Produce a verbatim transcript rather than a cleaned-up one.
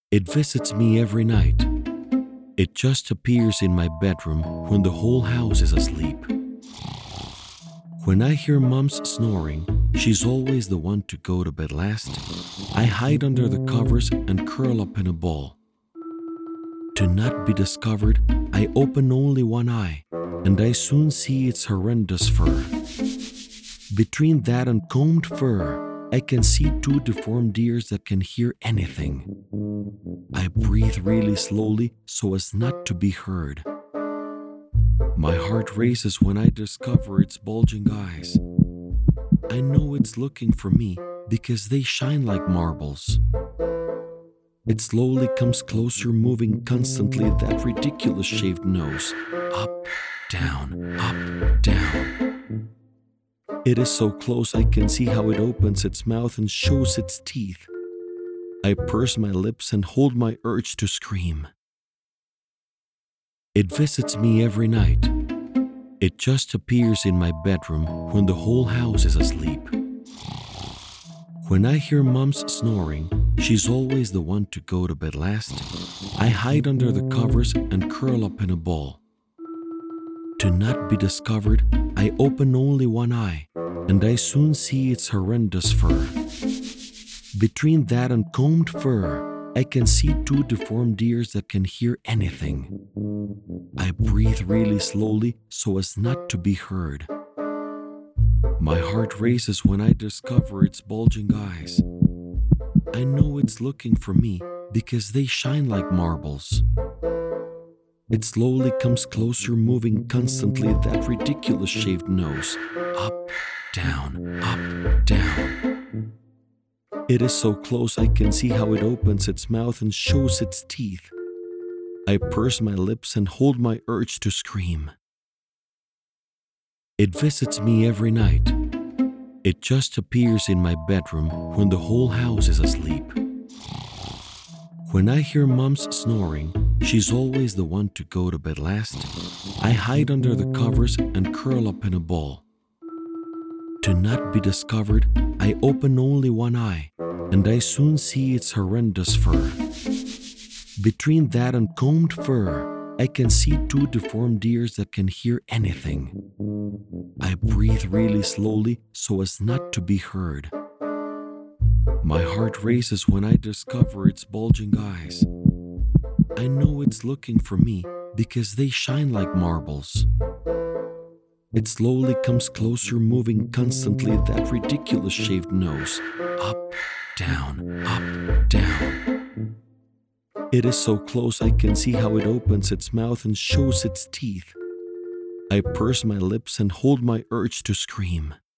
It visits me every night. It just appears in my bedroom when the whole house is asleep. When I hear Mom's snoring, she's always the one to go to bed last. I hide under the covers and curl up in a ball. To not be discovered, I open only one eye, and I soon see its horrendous fur. Between that and combed fur, I can see two deformed ears that can hear anything. I breathe really slowly so as not to be heard. My heart races when I discover its bulging eyes. I know it's looking for me because they shine like marbles. It slowly comes closer, moving constantly that ridiculous shaved nose. Up, down, up, down. It is so close I can see how it opens its mouth and shows its teeth. I purse my lips and hold my urge to scream. It visits me every night. It just appears in my bedroom when the whole house is asleep. When I hear Mom's snoring, she's always the one to go to bed last. I hide under the covers and curl up in a ball. To not be discovered, I open only one eye, and I soon see its horrendous fur. Between that and combed fur, I can see two deformed ears that can hear anything. I breathe really slowly so as not to be heard. My heart races when I discover its bulging eyes. I know it's looking for me because they shine like marbles. It slowly comes closer, moving constantly that ridiculous shaved nose. Up, down, up, down. It is so close I can see how it opens its mouth and shows its teeth. I purse my lips and hold my urge to scream. It visits me every night. It just appears in my bedroom when the whole house is asleep. When I hear Mom's snoring, she's always the one to go to bed last. I hide under the covers and curl up in a ball. To not be discovered, I open only one eye, and I soon see its horrendous fur. Between that and combed fur, I can see two deformed ears that can hear anything. I breathe really slowly so as not to be heard. My heart races when I discover its bulging eyes. I know it's looking for me because they shine like marbles. It slowly comes closer, moving constantly that ridiculous shaved nose. Up, down, up, down. It is so close I can see how it opens its mouth and shows its teeth. I purse my lips and hold my urge to scream.